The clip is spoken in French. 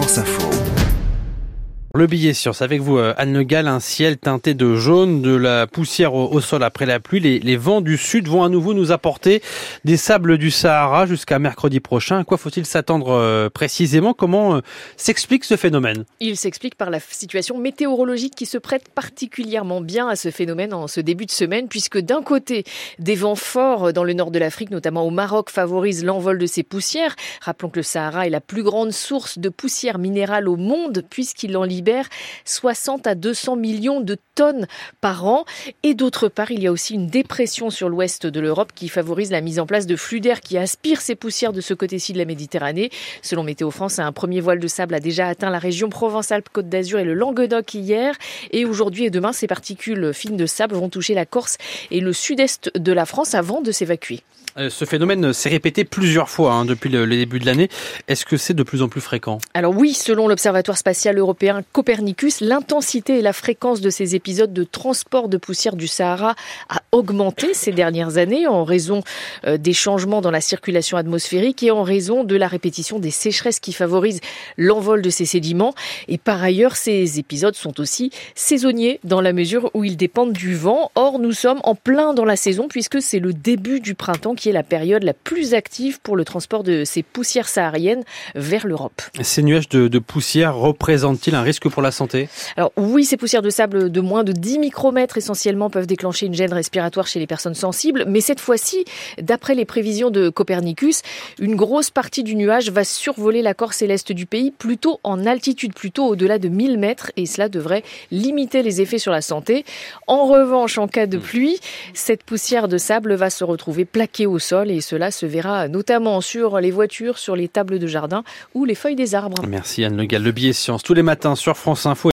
France Info. Le billet science avec vous, Anne Le Gall, un ciel teinté de jaune, de la poussière au sol après la pluie. Les vents du sud vont à nouveau nous apporter des sables du Sahara jusqu'à mercredi prochain. À quoi faut-il s'attendre précisément ? Comment s'explique ce phénomène ? Il s'explique par la situation météorologique qui se prête particulièrement bien à ce phénomène en ce début de semaine, puisque d'un côté, des vents forts dans le nord de l'Afrique, notamment au Maroc, favorisent l'envol de ces poussières. Rappelons que le Sahara est la plus grande source de poussière minérale au monde, puisqu'il en libère 60 à 200 millions de tonnes par an. Et d'autre part, il y a aussi une dépression sur l'ouest de l'Europe qui favorise la mise en place de flux d'air qui aspirent ces poussières de ce côté-ci de la Méditerranée. Selon Météo France, un premier voile de sable a déjà atteint la région Provence-Alpes-Côte d'Azur et le Languedoc hier. Et aujourd'hui et demain, ces particules fines de sable vont toucher la Corse et le sud-est de la France avant de s'évacuer. Ce phénomène s'est répété plusieurs fois depuis le début de l'année. Est-ce que c'est de plus en plus fréquent ? Alors oui, selon l'Observatoire spatial européen Copernicus, l'intensité et la fréquence de ces épisodes de transport de poussière du Sahara a augmenté ces dernières années en raison des changements dans la circulation atmosphérique et en raison de la répétition des sécheresses qui favorisent l'envol de ces sédiments. Et par ailleurs, ces épisodes sont aussi saisonniers dans la mesure où ils dépendent du vent. Or, nous sommes en plein dans la saison puisque c'est le début du printemps qui est la période la plus active pour le transport de ces poussières sahariennes vers l'Europe. Ces nuages de poussière représentent-ils un risque pour la santé ? Alors oui, ces poussières de sable de moins de 10 micromètres essentiellement peuvent déclencher une gêne respiratoire chez les personnes sensibles. Mais cette fois-ci, d'après les prévisions de Copernicus, une grosse partie du nuage va survoler la Corse et l'est du pays, plutôt en altitude, plutôt au-delà de 1000 mètres. Et cela devrait limiter les effets sur la santé. En revanche, en cas de pluie, cette poussière de sable va se retrouver plaquée au sol et cela se verra notamment sur les voitures, sur les tables de jardin ou les feuilles des arbres. Merci Anne Le Gall. Le billet science tous les matins sur France Info.